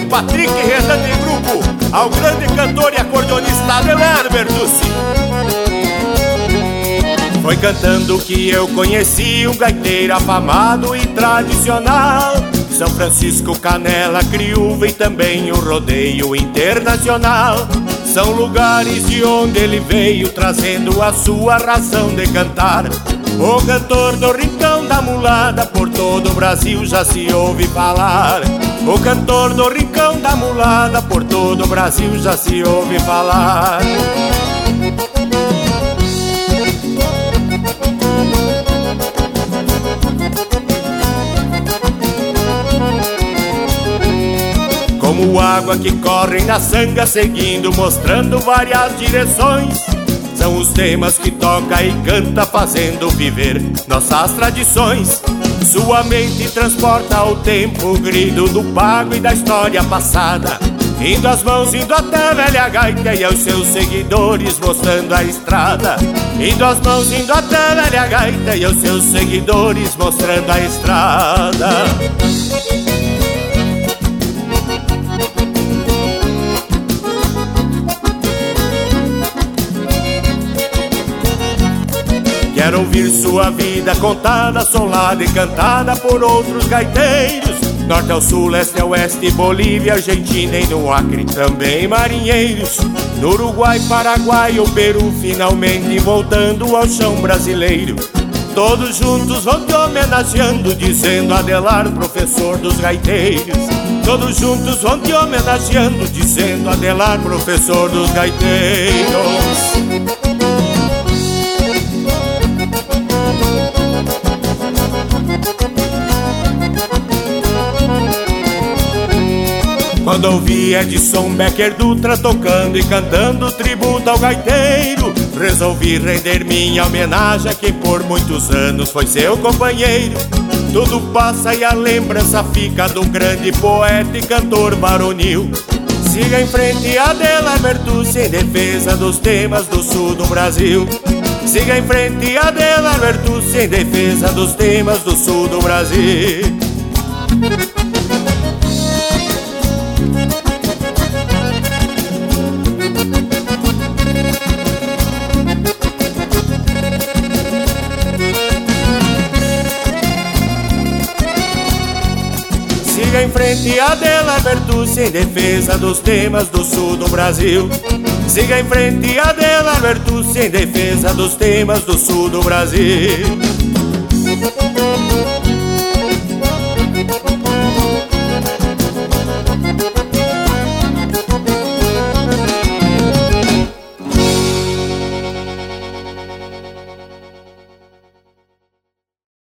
Patrick Renan de grupo ao grande cantor e acordeonista Adelar Bertucci. Foi cantando que eu conheci um gaiteiro afamado e tradicional, São Francisco, Canela, Criúva e também o rodeio internacional. São lugares de onde ele veio trazendo a sua razão de cantar. O cantor do Rincão da Mulada por todo o Brasil já se ouve falar. O cantor do Rincão da Mulada por todo o Brasil já se ouve falar. Como água que corre na sanga, seguindo, mostrando várias direções. São os temas que toca e canta, fazendo viver nossas tradições. Sua mente transporta ao tempo o grito do pago e da história passada, indo as mãos, indo até a velha gaita e aos seus seguidores mostrando a estrada. Indo as mãos, indo até a velha gaita e aos seus seguidores mostrando a estrada. Quero ouvir sua vida contada, solada e cantada por outros gaiteiros. Norte ao sul, leste ao oeste, Bolívia, Argentina e no Acre também marinheiros. No Uruguai, Paraguai ou Peru, finalmente voltando ao chão brasileiro. Todos juntos vão te homenageando, dizendo Adelar, professor dos gaiteiros. Todos juntos vão te homenageando, dizendo Adelar, professor dos gaiteiros. Quando ouvi Edson Becker Dutra tocando e cantando tributo ao gaiteiro, resolvi render minha homenagem a quem por muitos anos foi seu companheiro. Tudo passa e a lembrança fica do grande poeta e cantor varonil. Siga em frente, Adelar Bertucci, em defesa dos temas do sul do Brasil. Siga em frente, Adelar Bertucci, em defesa dos temas do sul do Brasil. Siga em frente, Adelar Bertucci, em defesa dos temas do sul do Brasil. Siga em frente, Adelar Bertucci, em defesa dos temas do sul do Brasil.